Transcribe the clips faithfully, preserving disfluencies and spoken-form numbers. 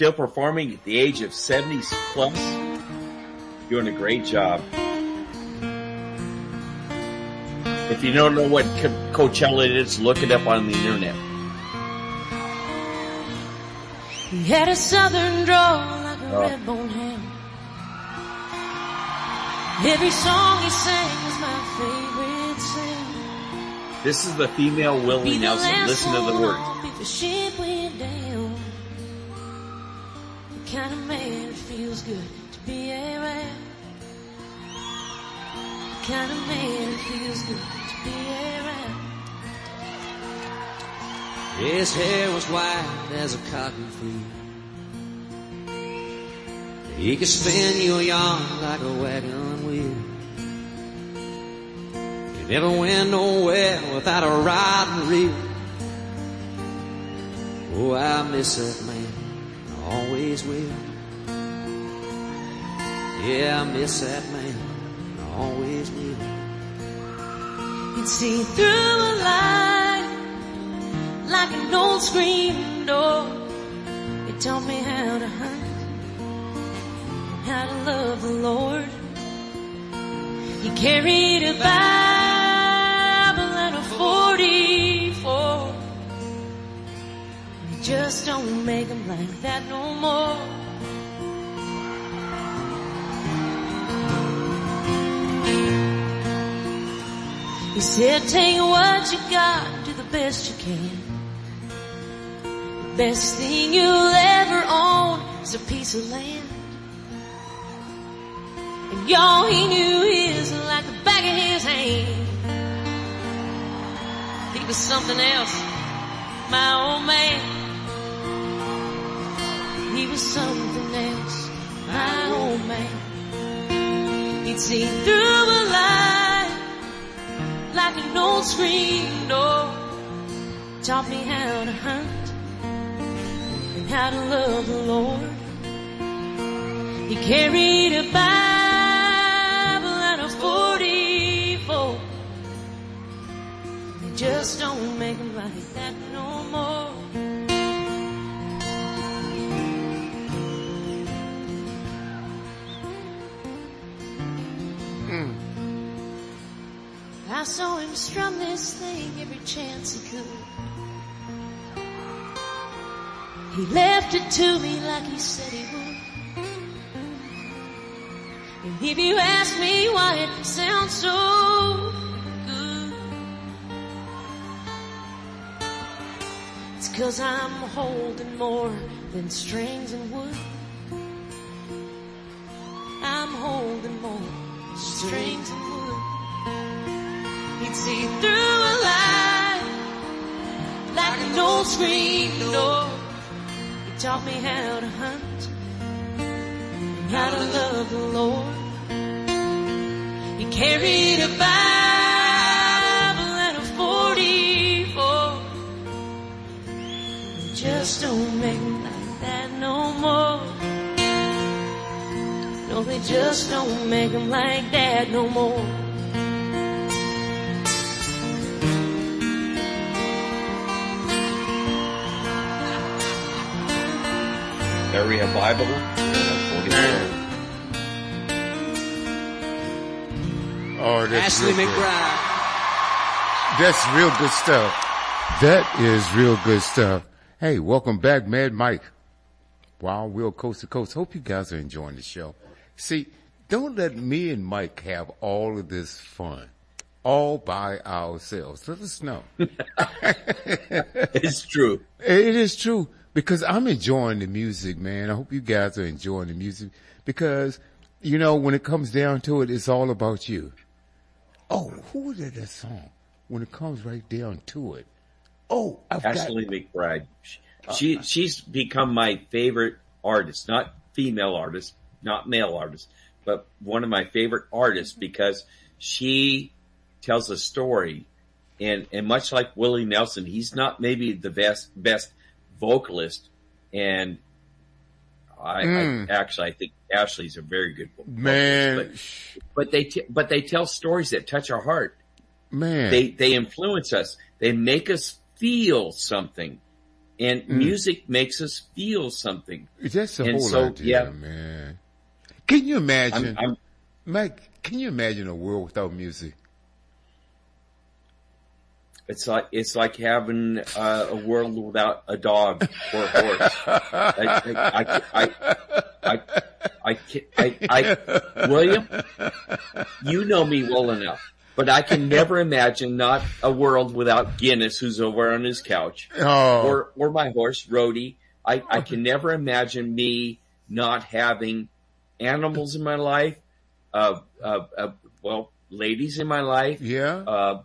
Still performing at the age of seventy plus. Doing a great job. If you don't know what Coachella is, look it up on the internet. He had a southern drawl like a oh. red-bone ham. Every song he sang was my favorite sing. This is the female Willie Nelson. Listen to the words. The ship went down. The kind of man it feels good to be around. The kind of man it feels good to be around. His hair was white as a cotton field. He could spin you a yarn like a wagon wheel. He never went nowhere without a rod and reel. Oh, I miss that man, I always will. Yeah, I miss that man, I always will. You'd see through a light like an old screen door. It taught me how to hunt, how to love the Lord. He carried a Bible and a forty-four. You just don't make them like that no more. He said, take what you got, do the best you can. The best thing you'll ever own is a piece of land. And y'all, he knew his like the back of his hand. He was something else, my old man. He was something else, my old man. He'd see through a light like an old screen door. Taught me how to hunt and how to love the Lord. He carried a Bible and a forty-four. They just don't make them like that no more. Mm. I saw him strum this thing every chance he could. He left it to me like he said he would. And if you ask me why it sounds so good, it's 'cause I'm holding more than strings and wood. I'm holding more than strings and wood. He'd see through a light like an old screen door. He taught me how to hunt and how to love the Lord. He carried a Bible and a forty-four. They just don't make them like that no more. No, they just don't make them like that no more. Area Bible. Oh, that's Ashley McBride. That's real good stuff. That is real good stuff. Hey, welcome back, Mad Mike. Wild Will Coast to Coast. Hope you guys are enjoying the show. See, don't let me and Mike have all of this fun all by ourselves. Let us know. It's true. It is true. Because I'm enjoying the music, man. I hope you guys are enjoying the music. Because, you know, when it comes down to it, it's all about you. Oh, who did that song? When it comes right down to it. Oh, I've Ashley got... McBride. She, uh, she's become my favorite artist. Not female artist, not male artist, but one of my favorite artists because she tells a story. And, and much like Willie Nelson, he's not maybe the best, best vocalist, and I, mm. I actually I think Ashley's a very good vocalist. Man, but, but they t- but they tell stories that touch our heart. Man, they they influence us. They make us feel something, And Mm. music makes us feel something. That's the And whole so, idea, yeah. man. Can you imagine, I'm, I'm, Mike? Can you imagine a world without music? it's like it's like having uh, a world without a dog or a horse. I, I, I, I, I, I, I, I, William, you know me well enough, but I can never imagine not a world without Guinness, who's over on his couch, Oh, or or my horse Rhodey. I, I can never imagine me not having animals in my life, uh, uh, uh well, ladies in my life, yeah. uh,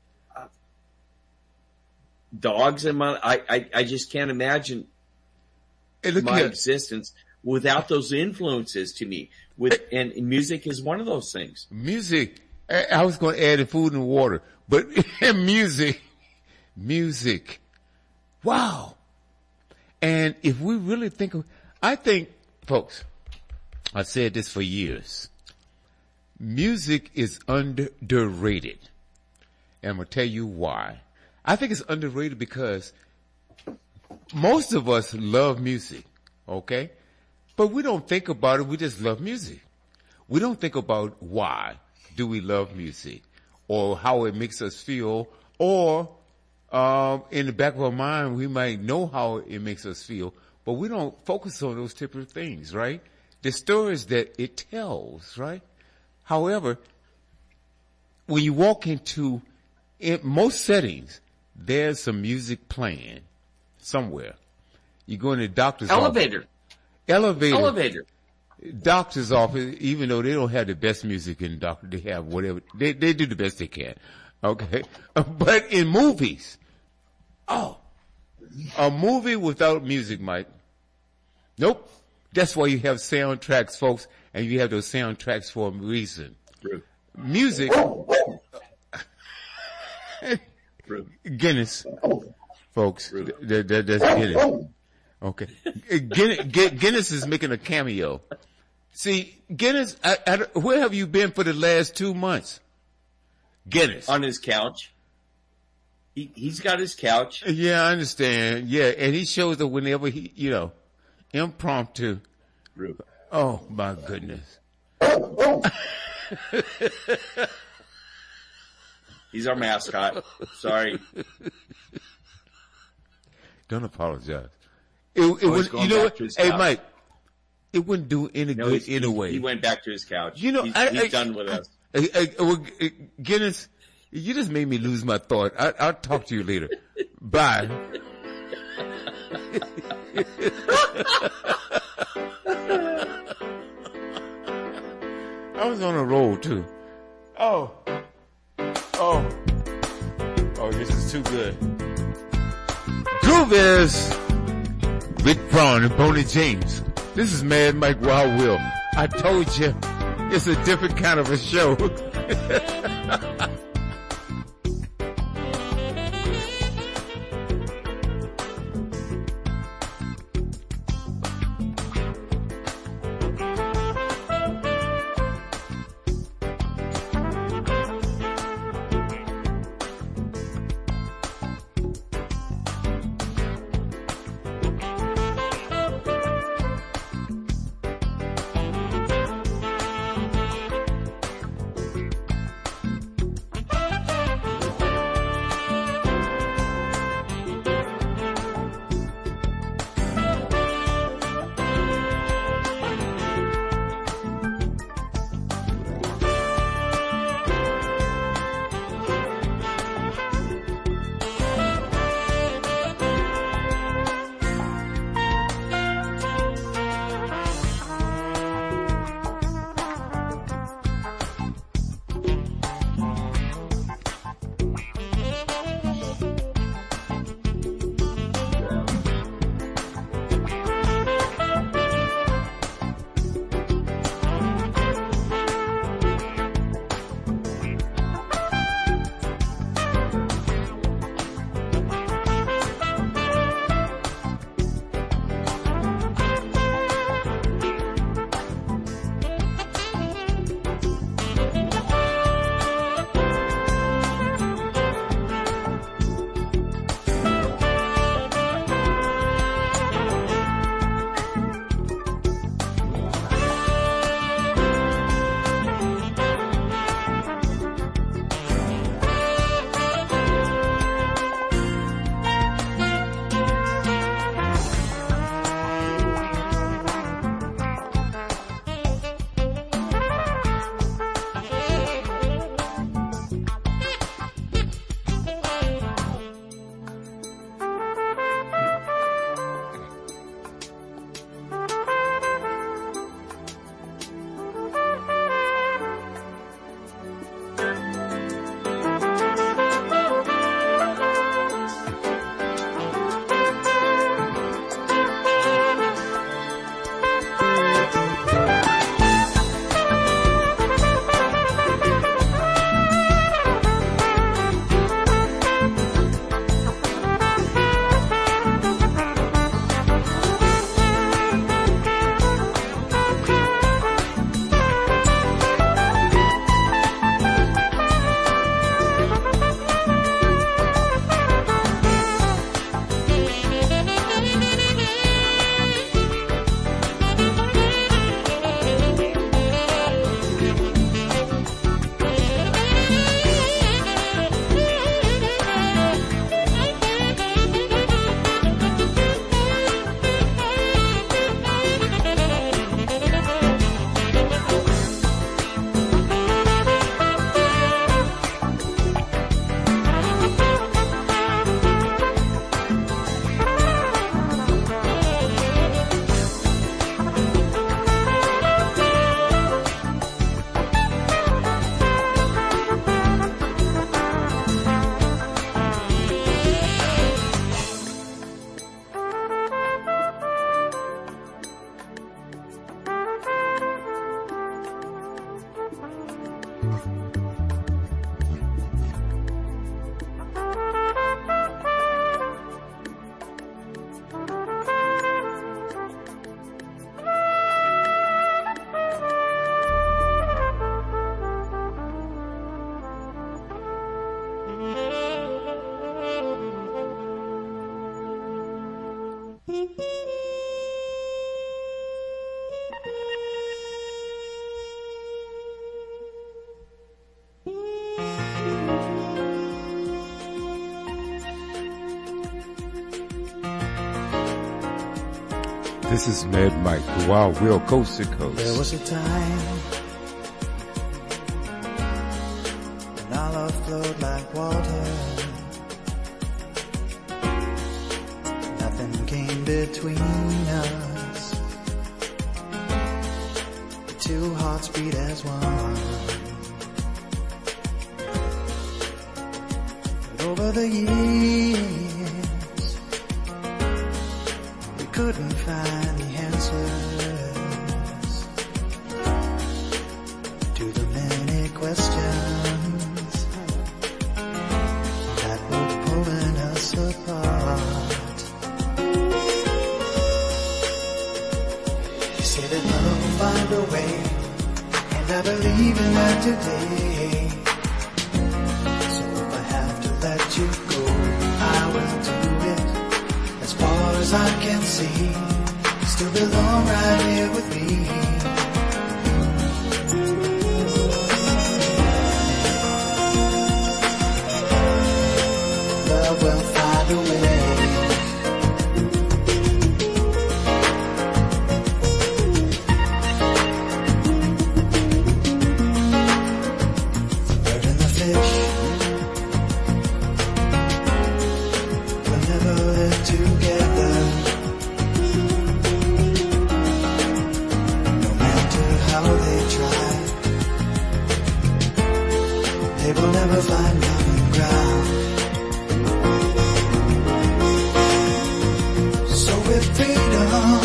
dogs in my, I, I, I just can't imagine Hey, look my here. existence without those influences to me. With, and music is one of those things. Music. I, I was going to add the food and water, but music, music. Wow. And if we really think of, I think, folks, I said this for years. Music is underrated. And I'm going to tell you why. I think it's underrated because most of us love music, okay? But we don't think about it. We just love music. We don't think about why do we love music or how it makes us feel, or um, in the back of our mind, we might know how it makes us feel, but we don't focus on those type of things, right? The stories that it tells, right? However, when you walk into, in most settings, there's some music playing somewhere. You go in the doctor's Elevator. office. Elevator. Elevator. Doctor's office, even though they don't have the best music in doctor, they have whatever, they, they do the best they can. Okay. But in movies, oh, a movie without music, Mike. Nope. That's why you have soundtracks, folks, and you have those soundtracks for a reason. True. Music. True. Guinness, folks. That, that, that's Guinness. Okay. Guinness, Guinness is making a cameo. See, Guinness, I, I, where have you been for the last two months? Guinness. On his couch. He, he's got his couch. Yeah, I understand. Yeah, and he shows up whenever he, you know, impromptu. True. Oh, my goodness. He's our mascot. Sorry. Don't apologize. It, it Oh, he's would, going you know back what? to his Hey, couch. Mike, it wouldn't do any No, good he's- anyway. He went back to his couch. You know, he's, I, he's I, done with us. I, I, well, Guinness, you just made me lose my thought. I, I'll talk to you later. Bye. I was on a roll too. Oh. Oh. Oh, this is too good. Groove is Rick Braun and Boney James. This is Mad Mike Wild Will. I told you, it's a different kind of a show. This is Mad Mike, the Wild Will, coast to coast. There was a time when our love flowed like water. Nothing came between us. The two hearts beat as one. But over the years, we couldn't find the answers to the many questions that were pulling us apart. You say that love will find a way, and I believe in that today. So if I have to let you go, I will do it. As far as I can see, you still belong right here with me. Love will find a way. The bird and the fish will never live together. No matter how they try, they will never find common ground. So with freedom,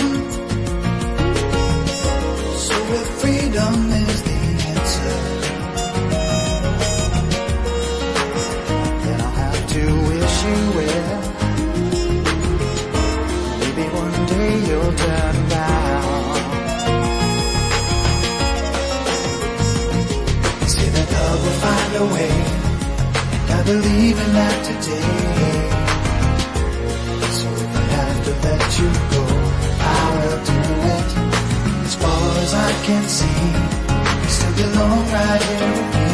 so with freedom is the answer, then I'll have to wish you well. Maybe one day you'll turn around. Say that love will find a way, and I believe in that today. So if I have to let you go, I will do it. As far as I can see, you still belong right here with me.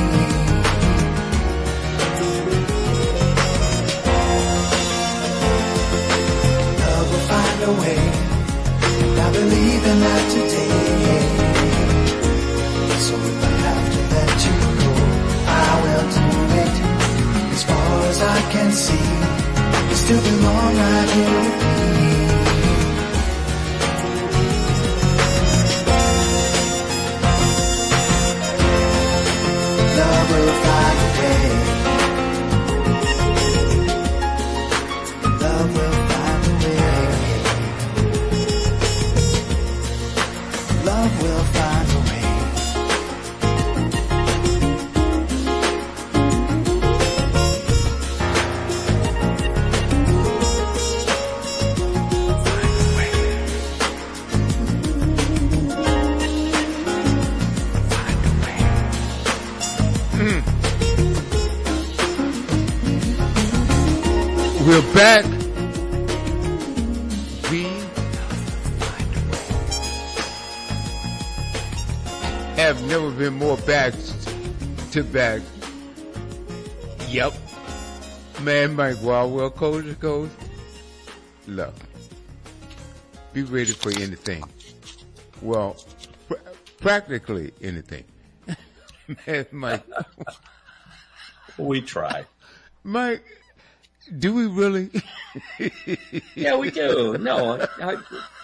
Love will find a way, and I believe in that today. So if I have to let you go, I will do it. As far as I can see, you still belong right here with me. Love will find a way. Love will find a way. Love will find a way. We're back. We have never been more back to back. Yep. Man, Mike Wild, well, coast to coast. Look, be ready for anything. Well, pr- practically anything. Man, Mike. We try. Mike, do we really? Yeah, we do. No, I,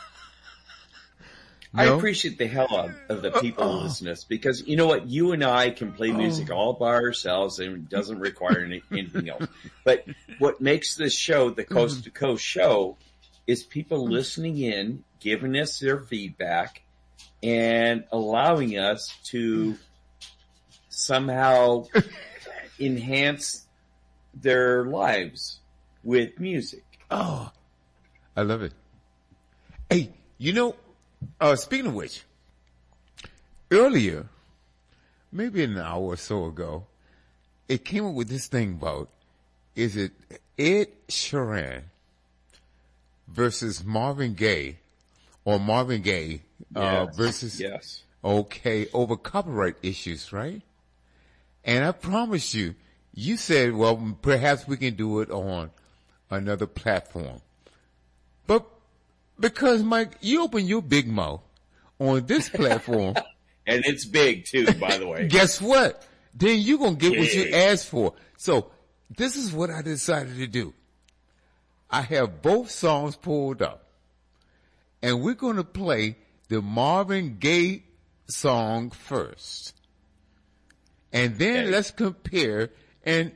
I No? appreciate the hell out of the people who listen to us because you know what? You and I can play music all by ourselves and it doesn't require any, anything else. But what makes this show the Coast to Coast show is people listening in, giving us their feedback, and allowing us to somehow enhance their lives with music. Oh, I love it. Hey, you know, uh, speaking of which, earlier, maybe an hour or so ago, it came up with this thing about, is it Ed Sheeran versus Marvin Gaye, or Marvin Gaye uh, Yes, versus, yes. okay, over copyright issues, right? And I promise you, you said, well, perhaps we can do it on another platform. But Because, Mike, you open your big mouth on this platform. And it's big, too, by the way. Guess what? Then you're going to get what you Big. asked for. So, this is what I decided to do. I have both songs pulled up. And we're going to play the Marvin Gaye song first. And then Okay. let's compare. And,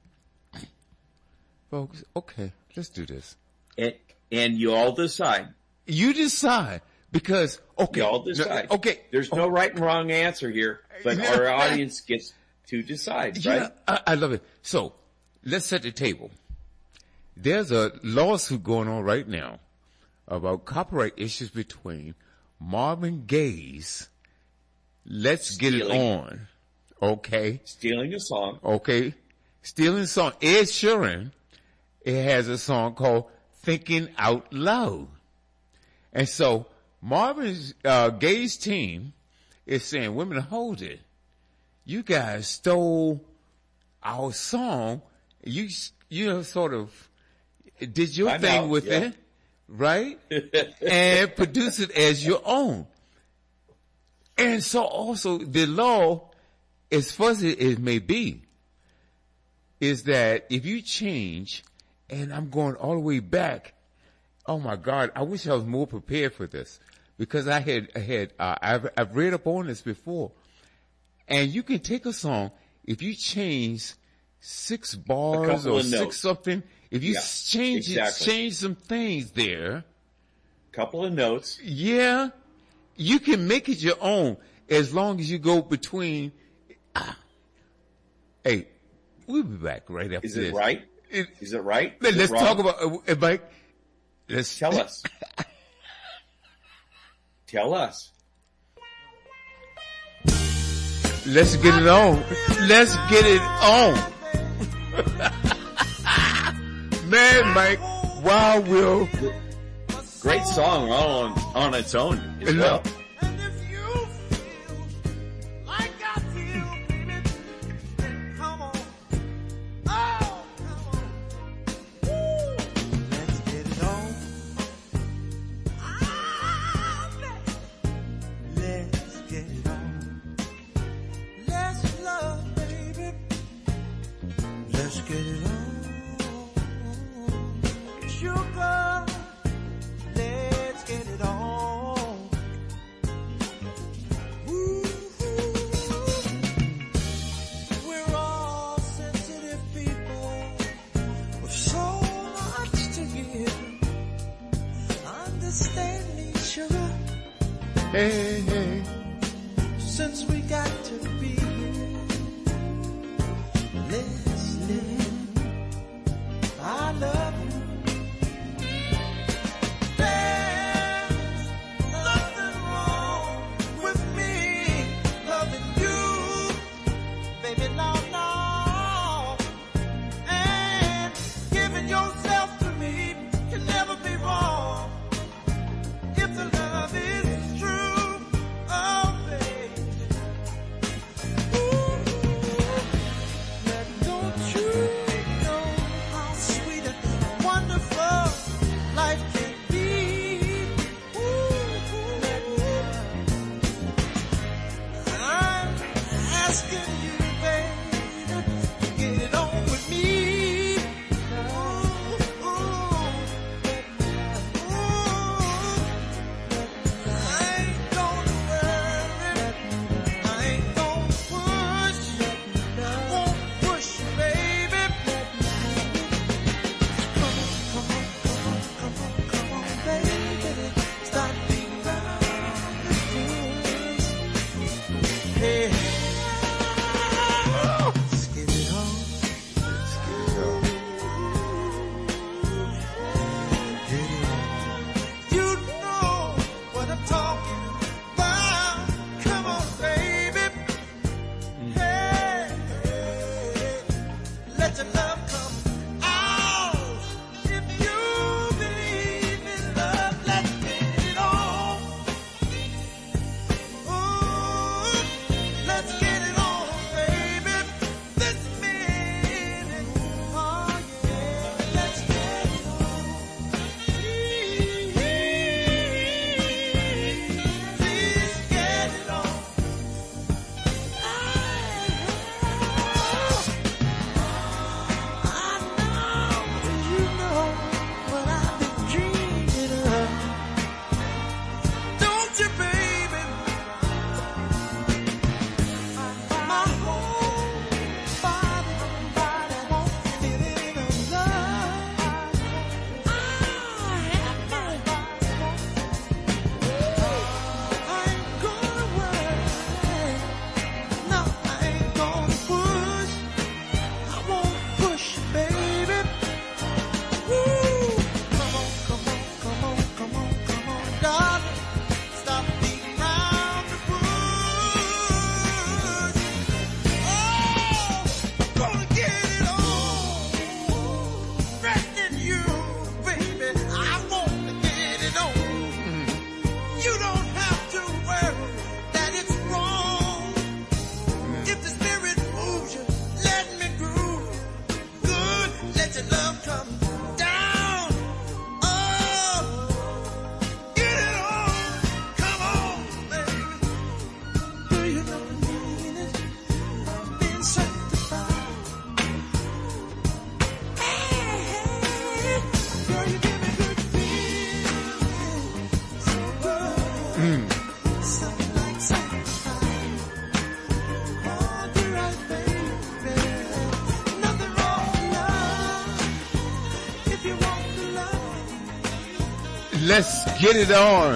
folks, okay, let's do this. And, and you all decide. You decide. Because, okay. You all decide. No, okay. There's no right and wrong answer here, but Yeah. our audience gets to decide, Yeah, right? I, I love it. So, let's set the table. There's a lawsuit going on right now about copyright issues between Marvin Gaye's Let's Get It Stealing. On, okay, Stealing a song. okay, stealing song. Ed Sheeran, it has a song called Thinking Out Loud. And so, Marvin uh, Gaye's team is saying, women, hold it. You guys stole our song. You, you know, sort of did your I'm thing out, with yeah. it, right? And produce it as your own. And so also the law, as fuzzy as it may be, is that if you change, and I'm going all the way back, oh my God, I wish I was more prepared for this. Because I had, I had, uh, I've, I've read up on this before. And you can take a song, if you change six bars couple or of six notes. something, if you Yeah, change exactly. it, change some things there, Couple of notes. yeah, you can make it your own as long as you go between, ah. Hey, we'll be back right after Is this. it right? It- Is it right? Let- Is it let's wrong? talk about, uh, Mike, let's Tell us. Tell us. Let's get it on. Let's get it on. Man, Mike, Wild Will. Great song all on, on its own as well. Look, And if you feel like I feel, baby, then come on. Oh, come on. Woo. Let's get it on. Ah, let's get it on. Let's love, baby. Let's get it on. Sugar. Let's get it on. Ooh, we're all sensitive people with so much to give. Understand me, sugar, hey, hey. since we got to be here. Let's live. I love you. There's nothing wrong with me loving you, baby, no, no. And giving yourself to me can never be wrong if the love is true. Oh, baby. Ooh, now don't you know how sweet and wonderful life can be? Ooh, I'm asking you, baby, to get it on with me. Ooh, ooh, I ain't gonna worry, I ain't gonna push, I won't push, baby. Come on, come on, come on, come on, come on, baby. Stop being around this. Hey, let's get it on. Let's get it on. Get it on. You know what I'm talking about. Come on, baby. Hey, let your love come out. If you believe in love, let's get it on. Ooh, let's Let's get it on.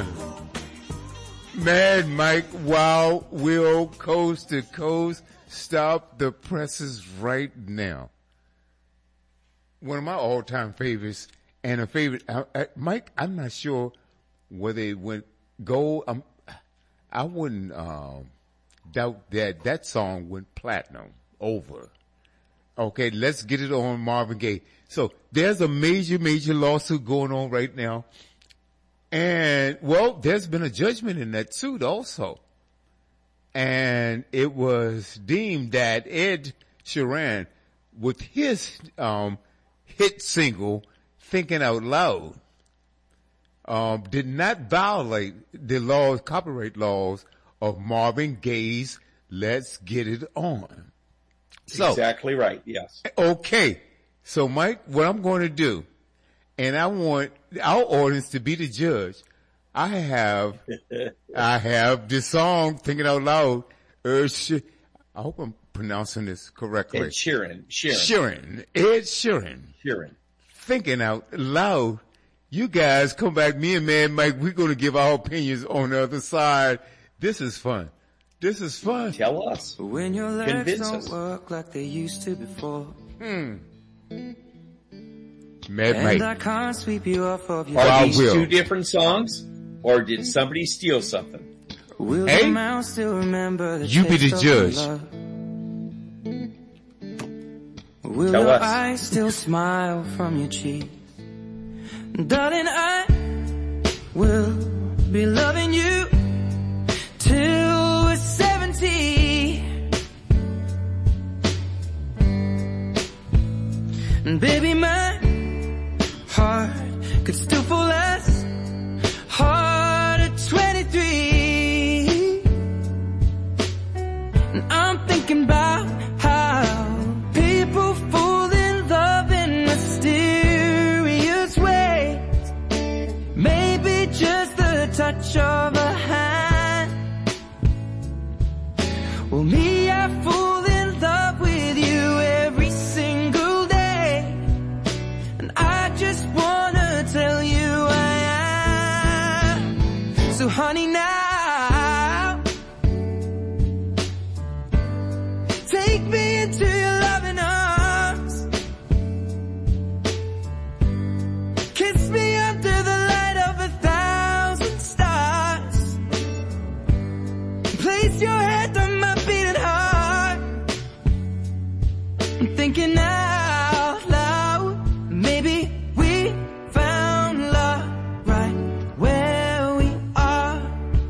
Mad Mike, Wild Will, Coast to Coast. Stop the presses right now. One of my all-time favorites, and a favorite. I, I, Mike, I'm not sure whether it went gold. Um, I wouldn't um, doubt that that song went platinum over. Okay, let's get it on Marvin Gaye. So there's a major, major lawsuit going on right now. And, well, there's been a judgment in that suit also. And it was deemed that Ed Sheeran, with his um, hit single, Thinking Out Loud, um, did not violate the laws, copyright laws of Marvin Gaye's Let's Get It On. So, exactly right, yes. Okay. So, Mike, what I'm going to do, and I want our audience to be the judge. I have, I have this song, Thinking Out Loud. Uh, Sh- I hope I'm pronouncing this correctly. Ed Sheeran. Sheeran. Sheeran. Ed Sheeran. Sheeran. Thinking Out Loud. You guys come back, me and Mad Mike, we're going to give our opinions on the other side. This is fun. This is fun. Tell us. When your legs Convince don't us. work like they used to before. Hmm. Mad And Mike. I can't sweep you off of your Are Wild these Will. two different songs, or did somebody steal something? Will Hey, your mouth still remember the you be the taste of judge. love? Will Tell your us. eyes still smile from your cheeks? Darling, I will be loving you till we're seventy. And baby, my heart could still fall as hard at twenty-three. And I'm thinking about how people fall in love in mysterious ways. Maybe just the touch of a hand. Well, me, I fall in love with you every single day. And I just wanna tell you I am. So honey, now take me into your loving arms. Kiss me under the light of a thousand stars. Place your head on my beating heart. I'm thinking out loud. Maybe we found love right where we are.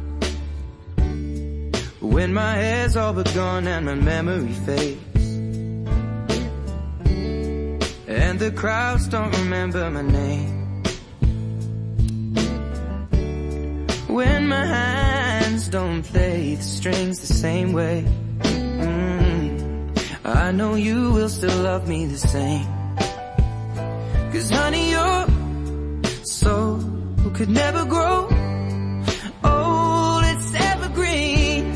When my hair's all but gone and my memory fades, and the crowds don't remember my name. When my hands don't play the strings the same way, mm, I know you will still love me the same. Cause honey, your soul could never grow old, it's evergreen.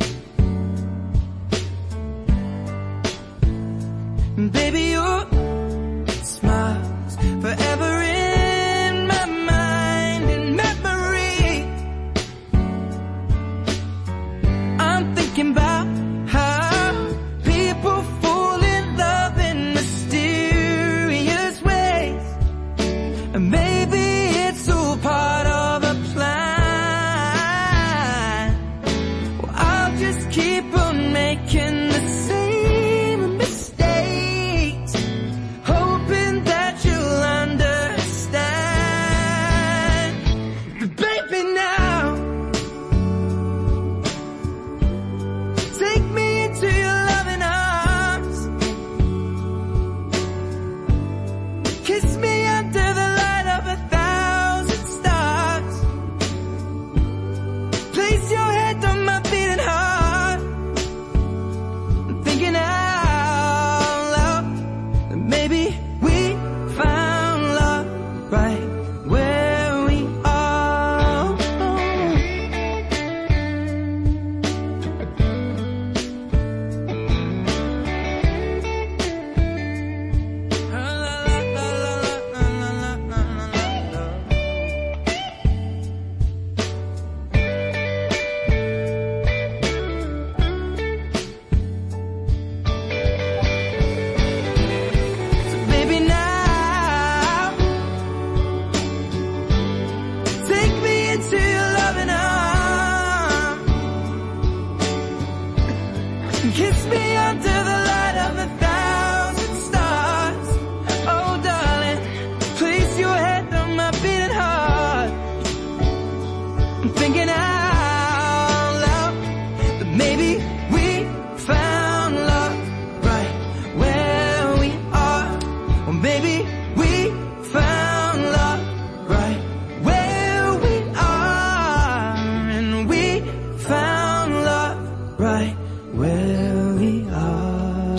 Baby, your smile's forever in my mind and memory. I'm thinking about how people fall in love in mysterious ways. And maybe it's all part of a plan. Well, I'll just keep on making the same mistakes, hoping that you'll understand. But baby, now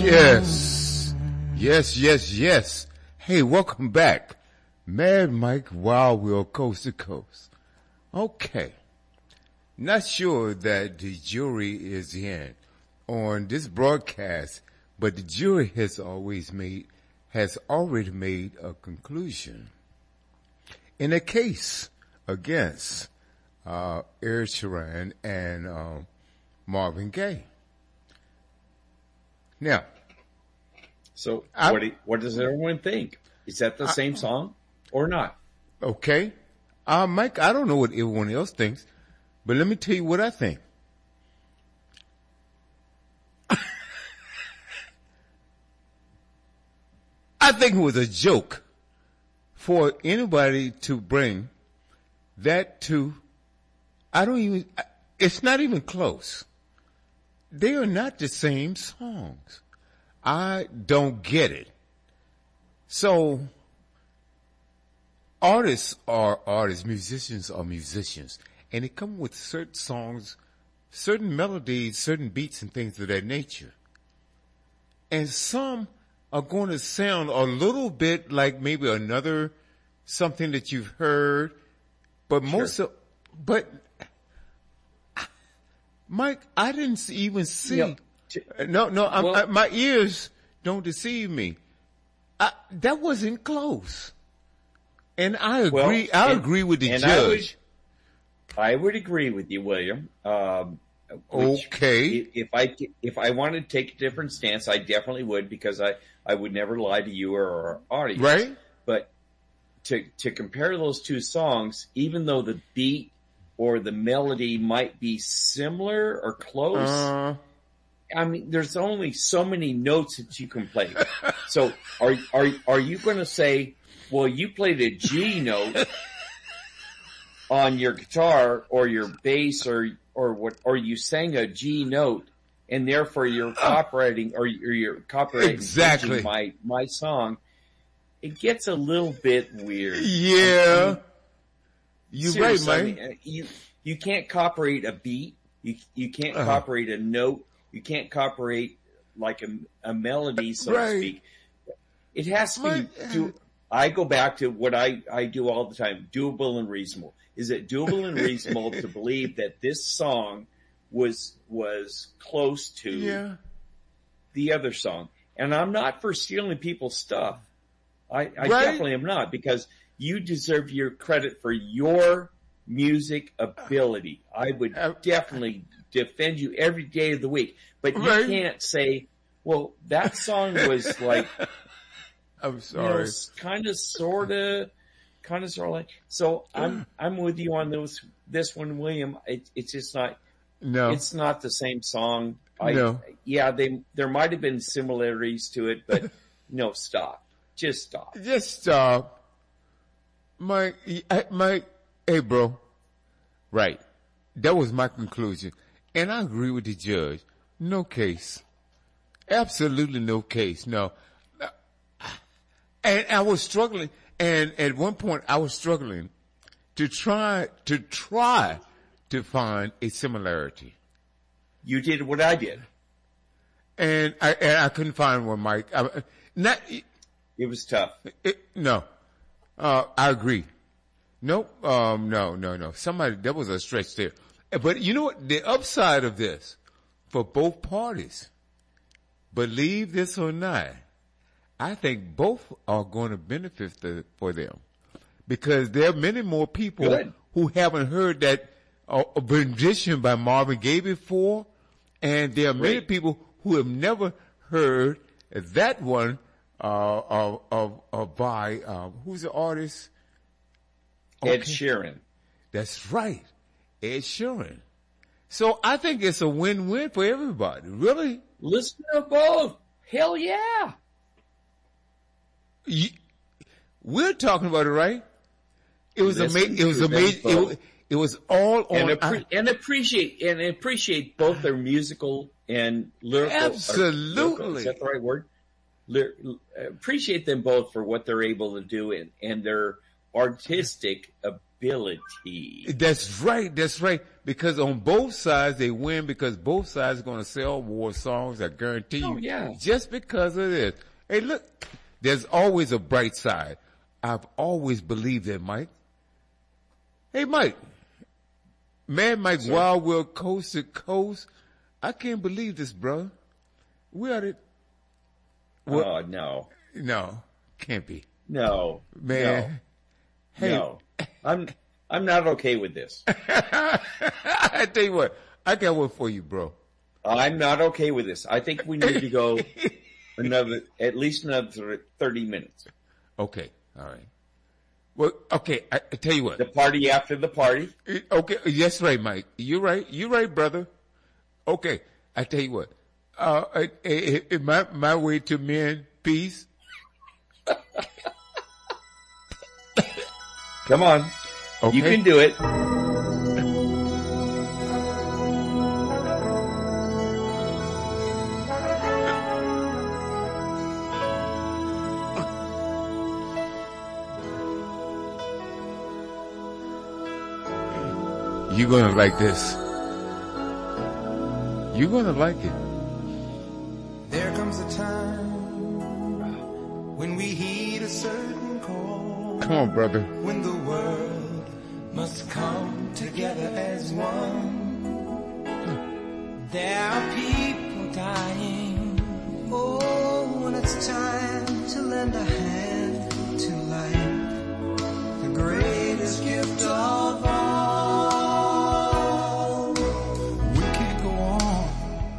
Yes. Yes, yes, yes. Hey, welcome back. Mad Mike Wild Will Coast to Coast. Okay. Not sure that the jury is in on this broadcast, but the jury has always made, has already made a conclusion in a case against uh, Ed Sheeran and um, Marvin Gaye. Now, so I, what, do, what does everyone think? Is that the I, same song or not? Okay. Uh, Mike, I don't know what everyone else thinks, but let me tell you what I think. I think it was a joke for anybody to bring that to, I don't even, it's not even close. They are not the same songs. I don't get it. So, artists are artists, musicians are musicians, and they come with certain songs, certain melodies, certain beats and things of that nature. And some are going to sound a little bit like maybe another something that you've heard, but most sure. of, but Mike, I didn't even see. Yep. No, no, well, I, my ears don't deceive me. I, that wasn't close. And I agree, well, I and, agree with the judge. I would, I would agree with you, William. Um, okay. If I, if I wanted to take a different stance, I definitely would, because I, I would never lie to you or our audience. Right. But to, to compare those two songs, even though the beat or the melody might be similar or close, uh, I mean, there's only so many notes that you can play. So are, are, are you going to say, well, you played a G note on your guitar or your bass or, or what, or you sang a G note and therefore you're copyrighting or you're copyrighting exactly my, my song? It gets a little bit weird. Yeah. I mean, you're right, man. I mean, you, you can't copyright a beat. You, you can't uh-huh. copyright a note. You can't copyright like a, a melody, so right. to speak. It has to be, do, I go back to what I, I do all the time, doable and reasonable. Is it doable and reasonable to believe that this song was, was close to yeah. the other song? And I'm not for stealing people's stuff. I, I right. definitely am not, because you deserve your credit for your music ability. I would uh, definitely defend you every day of the week, but you right. can't say, well, that song was like, I'm sorry, you know, kind of, sort of, kind of, sort of like, so I'm, I'm with you on those, this one, William. It, it's just not, no, it's not the same song. I, no. Yeah, they, there might have been similarities to it, but no, stop. Just stop. Just stop. Mike, Mike, hey bro. Right. That was my conclusion. And I agree with the judge. No case. Absolutely no case. No. And I was struggling. And at one point I was struggling to try, to try to find a similarity. You did what I did. And I, and I couldn't find one, Mike. I, not, it was tough. It, no. Uh, I agree. Nope. Um, no, no, no. Somebody, that was a stretch there. But you know what? The upside of this, for both parties, believe this or not, I think both are going to benefit the, for them. Because there are many more people Good. who haven't heard that uh, rendition by Marvin Gaye before. And there are Great. many people who have never heard that one uh, of, of, of by, uh, who's the artist? Ed okay. Sheeran. That's right. Ed Sheeran. So I think it's a win-win for everybody. Really? Listen to both. Hell yeah. You, we're talking about it, right? It was amazing. It was amazing. It was, it was all on. And, appre- I, and appreciate, and appreciate both their musical and lyrical. Absolutely. Lyrical, is that the right word? Lyr- appreciate them both for what they're able to do and, and their artistic uh, credibility. That's right. That's right. Because on both sides, they win because both sides are going to sell more songs. I guarantee you. Oh, yeah. Just because of this. Hey, look, there's always a bright side. I've always believed that, Mike. Hey, Mike. Man, Mike, Sir. Wild World Coast to Coast. I can't believe this, bro. We are the... What? Oh, no. No, can't be. No. Man. No. Hey. No. I'm, I'm not okay with this. I tell you what, I got one for you, bro. I'm not okay with this. I think we need to go another, at least another thirty minutes. Okay, all right. Well, okay, I, I tell you what. The party after the party. Okay, yes, right, Mike. You're right. You're right, brother. Okay, I tell you what. Uh, I, I, I, my my way to men peace. Come on. Okay. You can do it. You're gonna like this. You're gonna like it. There comes a time when we heed a certain call. Come on, brother. When the world must come together as one. There are people dying. Oh, when it's time to lend a hand to life, the greatest gift of all. We can't go on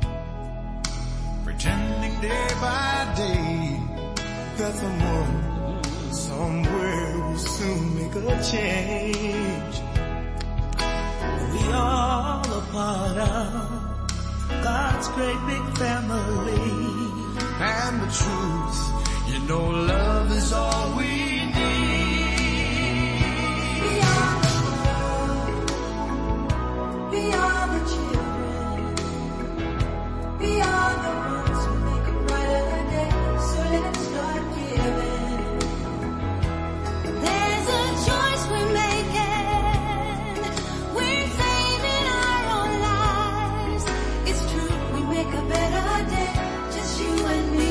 pretending day by day that someone somewhere will soon make a change. We all a part of God's great big family. And the truth, you know, love is all we need. We are the world. We are the children. We are the ones who make a brighter day. So let's start giving. There's a choice we're making. We're saving our own lives. It's true, we make a better day. Just you and me.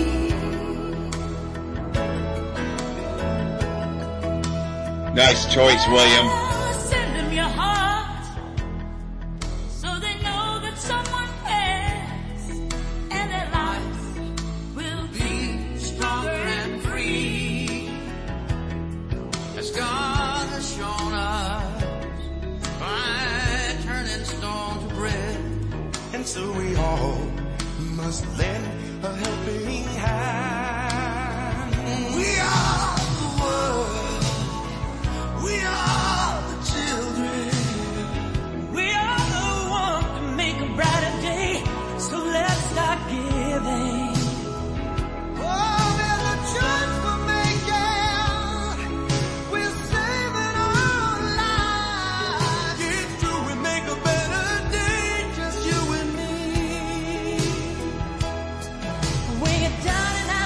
Nice choice, William. Send them your heart so they know that someone cares and their lives will be stronger and free. As God has shown us by turning stone to bread. And so we all must lend a helping hand. We are the world. We are the children. We are the ones to make a brighter day, so let's start giving. Oh, there's a choice we're making. We're saving our lives. It's true, we make a better day, just you and me. When you're down and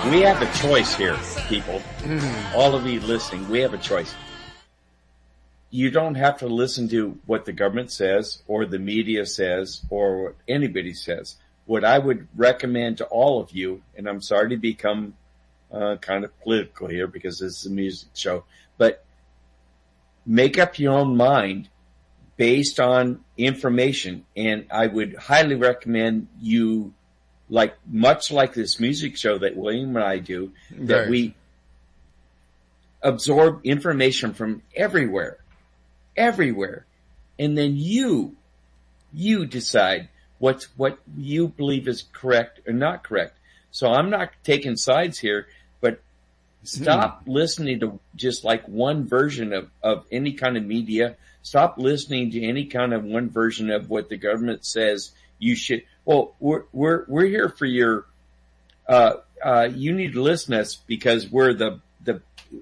we have a choice here, people. All of you listening, we have a choice. You don't have to listen to what the government says or the media says or what anybody says. What I would recommend to all of you, and I'm sorry to become uh, kind of political here because this is a music show, but make up your own mind based on information. And I would highly recommend you, like much like this music show that William and I do, that Right. we absorb information from everywhere. Everywhere. And then you, you decide what's, what you believe is correct or not correct. So I'm not taking sides here, but stop mm. listening to just like one version of, of any kind of media. Stop listening to any kind of one version of what the government says you should. Well, we're, we're, we're here for your, uh, uh, you need to listen to us because we're the, the,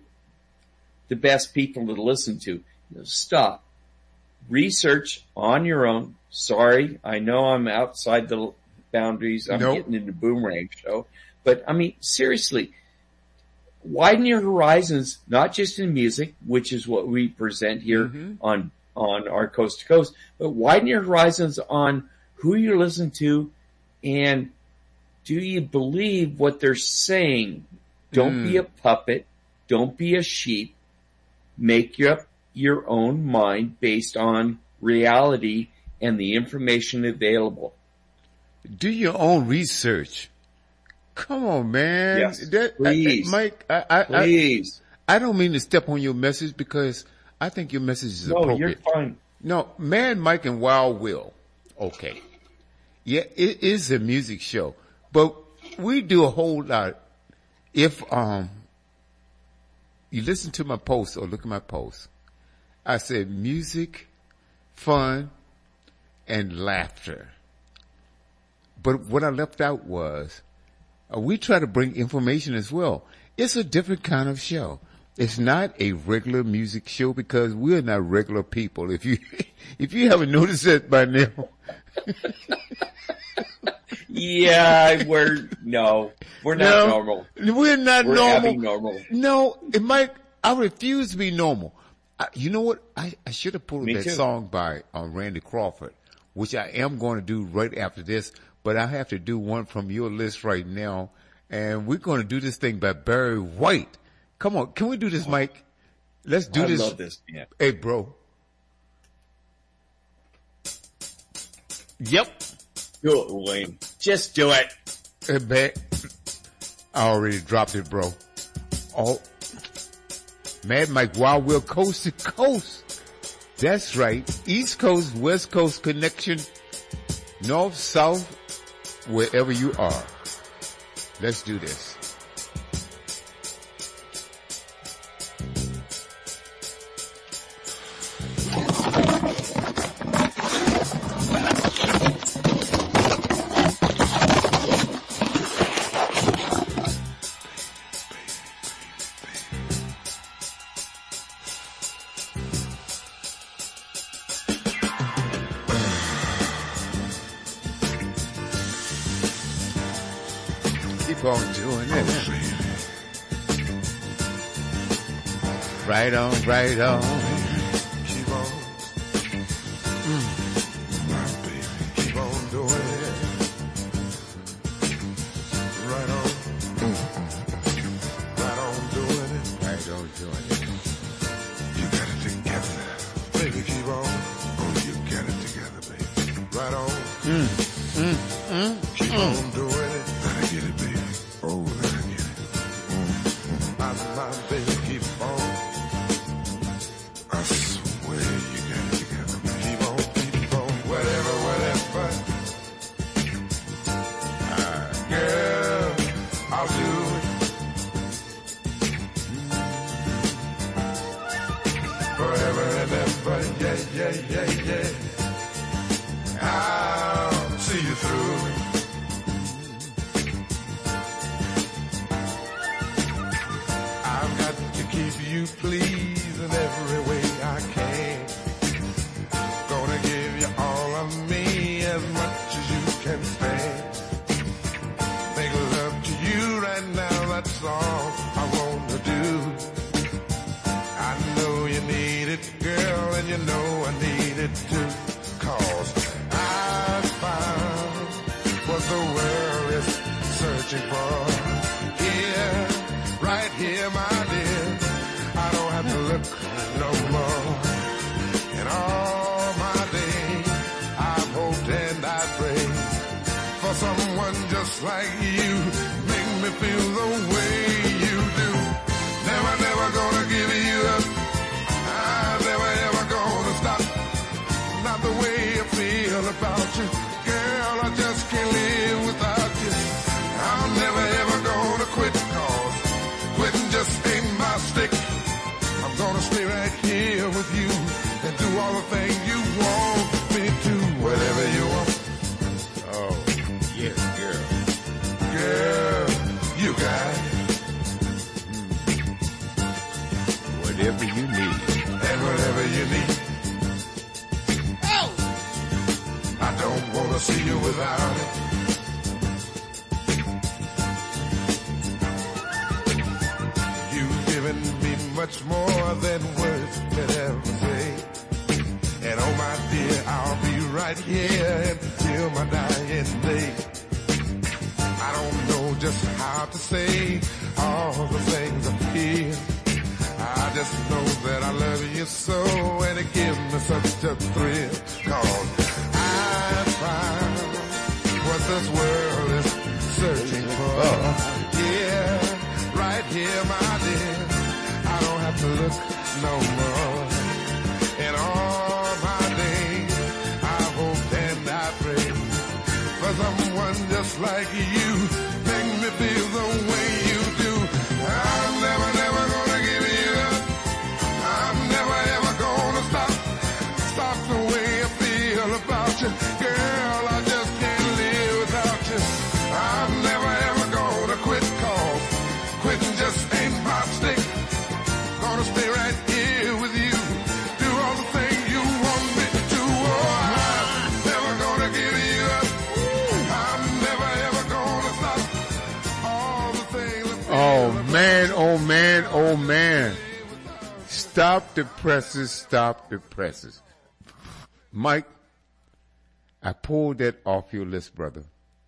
the best people to listen to. Stop. Research on your own. Sorry, I know I'm outside the boundaries. I'm Nope. getting into Boomerang Show. But, I mean, seriously, widen your horizons, not just in music, which is what we present here Mm-hmm. on on our Coast to Coast, but widen your horizons on who you listen to and do you believe what they're saying? Don't Mm. be a puppet. Don't be a sheep. Make up your own mind based on reality and the information available. Do your own research. Come on, man. Yes, That, please. I, Mike, I, I, Please. I, I don't mean to step on your message because I think your message is No, appropriate. you're fine. No, Man, Mike, and Wild Will. Okay. Yeah, it is a music show, but we do a whole lot. If, um, you listen to my post or look at my post, I said music, fun, and laughter. But what I left out was, uh, we try to bring information as well. It's a different kind of show. It's not a regular music show because we're not regular people. If you, if you haven't noticed that by now. Yeah, we're, no, we're not No, normal. We're not We're normal. abnormal. No, it might, I refuse to be normal. I, you know what? I, I should have pulled Me that too. song by uh, Randy Crawford, which I am going to do right after this, but I have to do one from your list right now. And we're going to do this thing by Barry White. Come on. Can we do this, Mike? Let's do I this. love this. Yeah. Hey, bro. Yep. Do it, Wayne. Just do it. Hey, man. I already dropped it, bro. Oh, Mad Mike Wild Will Coast to Coast. That's right. East Coast, West Coast connection. North, South, wherever you are. Let's do this. Keep on doing it. Right on, right on. Keep on. My baby, keep on doing it. Right on. Right on doing it. Right on doing it. You got it together. Baby, keep on. Oh, you got it together, baby. Right on. Mm, mm, mm, Keep mm. on doing it. Let her get it, baby. Oh, let her get it. Mm-hmm. My, my baby, keep on. I swear you got it together. Keep on, keep on. Whatever, whatever. Uh, girl, I'll do it. Forever and ever. Yeah, yeah, yeah, yeah. I'll see you through. I've got to keep you pleased in every way I can. Gonna give you all of me as much as you can stand. Make love to you right now, that you know I needed to, 'cause I found what the world is searching for. Here, right here, my dear, I don't have to look no more. In all my days, I've hoped and I prayed for someone just like you, make me feel the way you do. Never, never gonna give you up. I'm never ever gonna stop. Not the way I feel about you, girl, I just can't live without you. I'm never ever gonna quit, 'cause quitting just ain't my stick. I'm gonna stay right here with you and do all the things you want me to, whatever you want. Oh, yes, girl. Girl, you got it. Whatever you need. And whatever you need. Oh! I don't wanna see you without it. You've given me much more than words could ever say. And oh my dear, I'll be right here until my dying day. I don't know just how to say all the things I feel. I just know that I love you so, and it gives me such a thrill, 'cause I found what this world is searching for. Yeah, right here, my dear, I don't have to look no more. In all my days, I hoped and I prayed for someone just like you, make me feel the way you do. I'm never, never gonna give you up. I'm never ever gonna stop. Stop the way I feel about you, girl, I just can't live without you. I'm never ever gonna quit, 'cause quitting just ain't my stick. Gonna stay right here with you, do all the things you want me to do. Oh, I'm never gonna give you up. I'm never ever gonna stop. All the things I feel Oh about man, oh man, oh man. Stop the presses, stop the presses. Mike, I pulled that off your list, brother.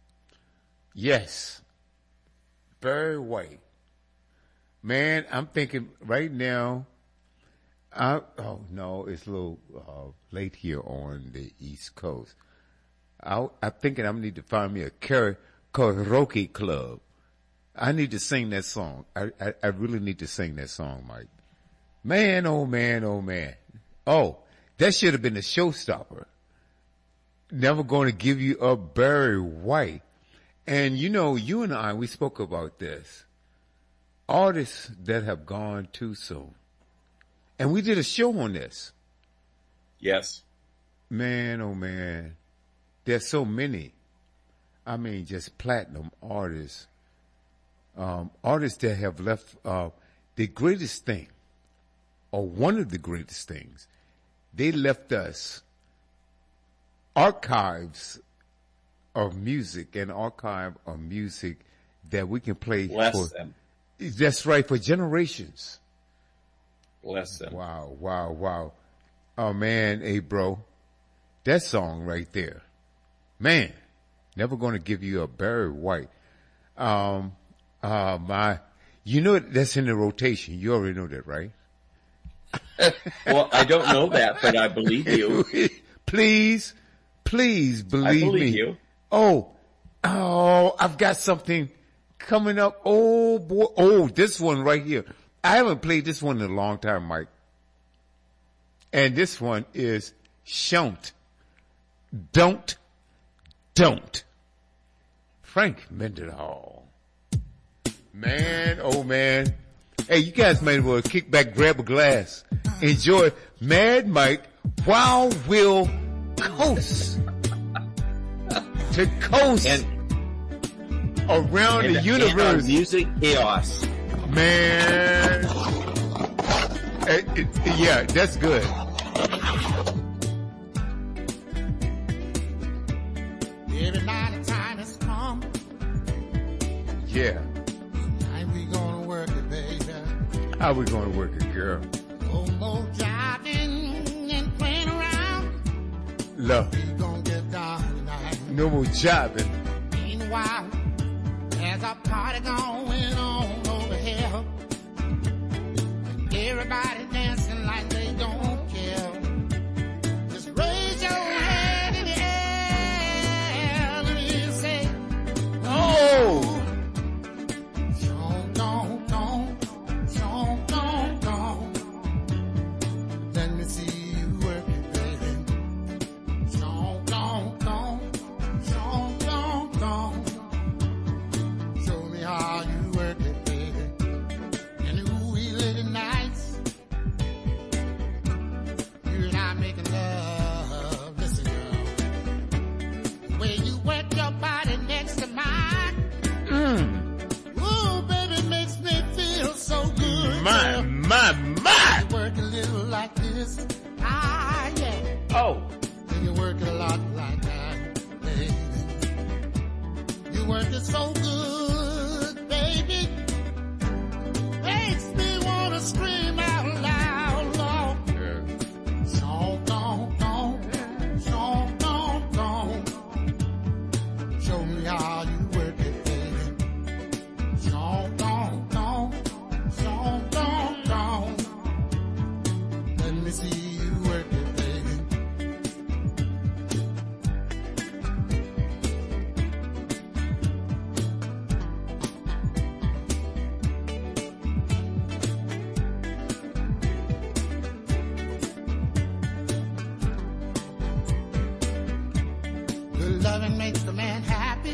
Yes. Barry White. Man, I'm thinking right now, I, oh no, it's a little uh, late here on the East Coast. I, I'm thinking I need to find me a kara- karaoke club. I need to sing that song. I, I, I really need to sing that song, Mike. Man, oh man, oh man. Oh, that should have been a showstopper. Never going to give you up, Barry White. And you know, you and I, we spoke about this. Artists that have gone too soon. And we did a show on this. Yes. Man, oh man. There's so many. I mean, just platinum artists. Um, artists that have left, uh, the greatest thing, or one of the greatest things, they left us archives of music, an archive of music that we can play. Bless for, them. That's right, for generations. Bless them. Wow, wow, wow. Oh man, hey bro, that song right there, man, never going to give you a Barry White. Um, uh, my, you know that's in the rotation. You already know that, right? Well, I don't know that, but I believe you. Please, please believe, I believe me. you. Oh, oh, I've got something coming up. Oh boy, oh, this one right here. I haven't played this one in a long time, Mike. And this one is Shunt. Don't, don't. Frank Mendenhall. Man, oh man. Hey, you guys might as well kick back, grab a glass, enjoy Mad Mike while we'll coast to coast And, around and, the and universe. our music chaos. Man. It, it, yeah, that's good. Every night the time has come. Yeah. Tonight we gonna work it, baby. How we gonna work it, girl? No more jiving and Love. We gon' get down tonight. No more jobbing. Meanwhile, there's a party going on over here. Everybody dancing like they don't care. Just raise your hand in the air. Let me say, Oh! Don't, don't, don't, don't, don't, don't. Let me see you work it, baby. Don't, don't, don't, don't, don't, don't. Show me how you work it, baby. And ooh, we lady nights. You and I making love. Listen, girl. The way you work your body next to mine. Ooh, baby, makes me feel so good. My, girl. my, my! You work a little like this. Ah, yeah. Oh, And you work a lot like that, baby. You work it so good, baby. Makes me wanna scream out loud, Lord. Song, gone, gone. Song, gone, gone. Show me how you work it, baby. Song, gone, gone. Song, gone, gone. Let me see you work it, baby. Good loving makes the man happy.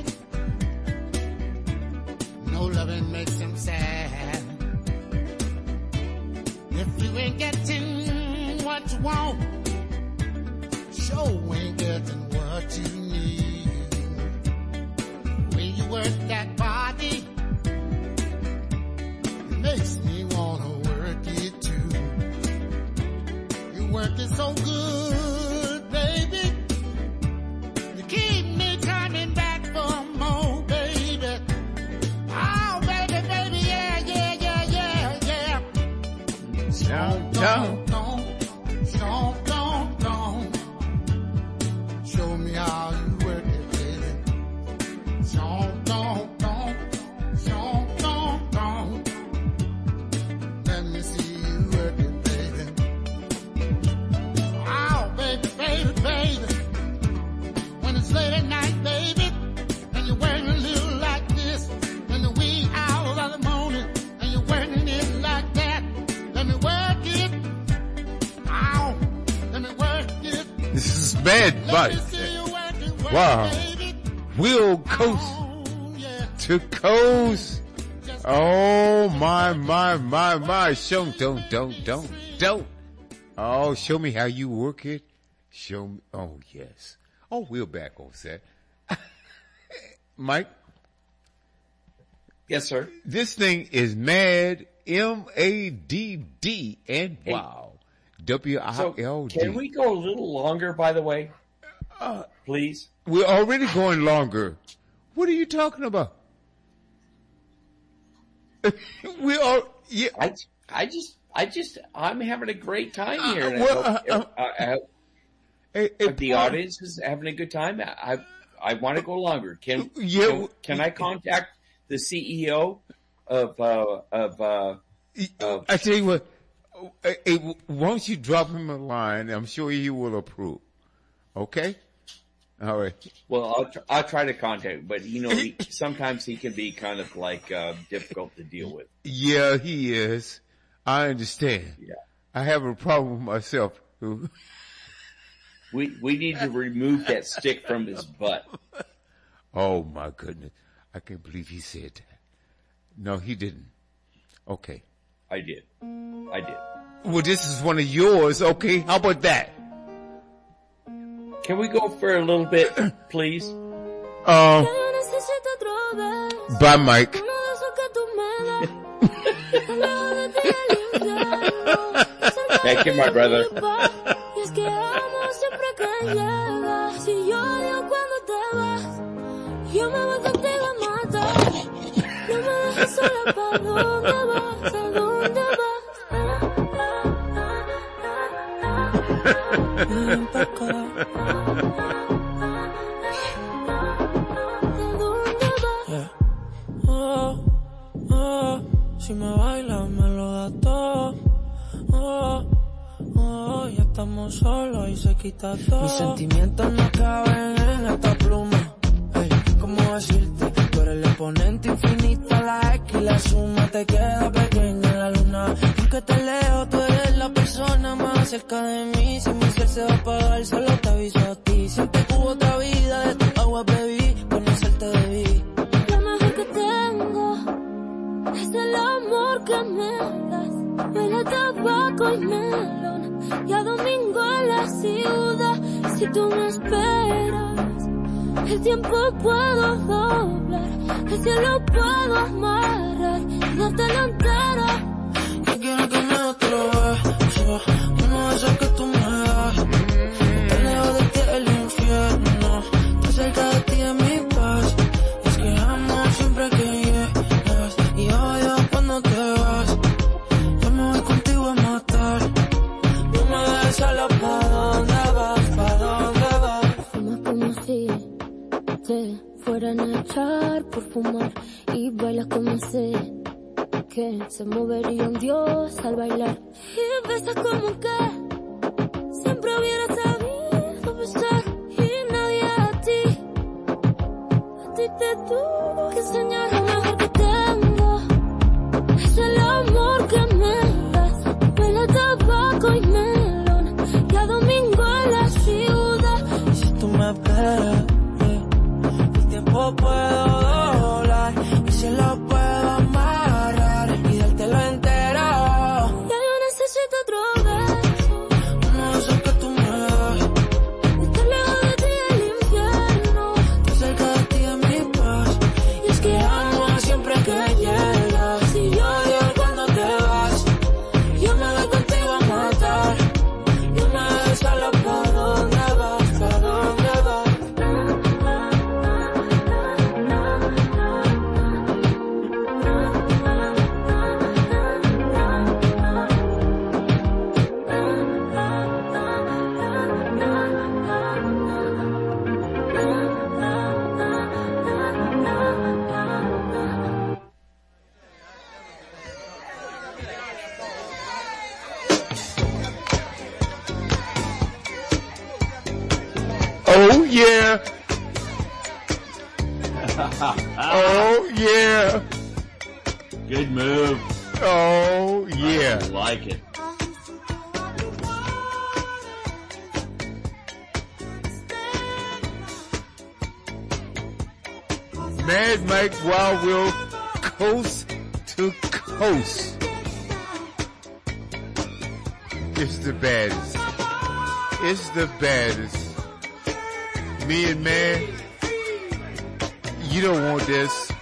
No loving makes him sad. If you ain't getting what you want, sure ain't getting what you need. When you work that body, it makes me wanna work it too. You work it so good, baby. You keep me coming back for more, baby. Oh, baby, baby, yeah, yeah, yeah, yeah, yeah. Down, down. Don't, don't, don't, don't. Show me how you work it, baby. Don't, don't, don't, don't, don't, don't. Let me see you work it, baby. Oh, baby, baby, baby. When it's late at night, baby, and you're working a little like this, in the wee hours of the morning, and you're working it like that. Let me work it. Ow. Let me work it. This is Mad Let me Mike. see you work it, work Wow. it, baby. We'll coast Oh, yeah. to coast. Just Oh my, my, my, my. Show, don't, don't, don't, don't. Oh, show me how you work it. Show me. Oh, yes. Oh, we're back on set. Mike, yes, sir. this thing is Mad, M A D D, and Hey. wow. W I So, L D. can we go a little longer, by the way? Please? We're already going longer. What are you talking about? we are, yeah. I, I just, I just, I'm having a great time Uh, here. And well, I hope, uh, I, I hope a- a the part- audience is having a good time. I, I, I want to go longer. Can, Yeah, can, can I contact the C E O of, uh, of, uh, of I tell you what, eh, eh, once you drop him a line, I'm sure he will approve. Okay? All right. well, I'll, tr- I'll try to contact, but you know, he, sometimes he can be kind of like, uh, difficult to deal with. Yeah, he is. I understand. Yeah. I have a problem myself. We, we need to remove that stick from his butt. Oh my goodness. I can't believe he said that. No, he didn't. Okay. I did. I did. Well, this is one of yours. Okay. How about that? Can we go for a little bit, please? Um, bye, Mike. Thank you, my brother. Y es que amo siempre que llegas. Si yo odio cuando te vas, yo me voy contigo a matar. No me dejes sola, ¿pa' dónde vas? ¿A dónde vas? Ah, ah, ah, ah, ah. ven pa' acá. Yeah. Oh, oh, si me bailas me lo da todo. Oh, oh, ya estamos solos y se quita todo. Mis sentimientos no caben en esta pluma. Hey, ¿cómo decirte? Tú eres el exponente infinito, la X y la suma te queda pequeña en la luna. Aunque te leo, tú eres la persona más cerca de mí. Si mi ser se va a apagar, solo te aviso a ti. Siempre que hubo otra vida, de tu agua bebí, conocerte debí. Lo mejor que tengo es el amor que me das. Huele a tabaco y melón, y a domingo en la ciudad. Si tú me esperas, el tiempo puedo doblar, el cielo puedo amarrar y dártelo entero. Yo quiero que me otro beso, uno de esos que tú me das. Te lejos de ti el infierno, te cerca de ti es mi paz. Es que amo siempre que llegas y odio cuando te vas. Yo me voy contigo a matar, no me dejes solo. ¿Pa' dónde vas? ¿Pa' dónde vas? Fumas como si te fueran a echar por fumar, y bailas como sé que se movería un dios al bailar. Y besas como que siempre hubiera sabido besar, y nadie a ti, a ti te tuvo que enseñar. Lo mejor que tengo es el amor que me das. Huele a tabaco y melón, y a domingo en la ciudad. Y si tú me esperas, el tiempo puedo doblar, y si lo puedo amarrar y dártelo entero. Ya yo necesito otro beso, Uno de esos que tú me das, estar lejos de ti el infierno. te cerca de ti es mi paz. Y es que amo siempre que llegas y odio cuando te vas. Yo me voy contigo a matar, yo me dejo solo. ¿Pa' dónde vas? ¿Pa' dónde vas? Oh yeah. Oh yeah. Good move. Oh yeah. I like it. Mad Mike Wild Will, coast to coast. It's the baddest. It's the baddest. Me and man, you don't want this.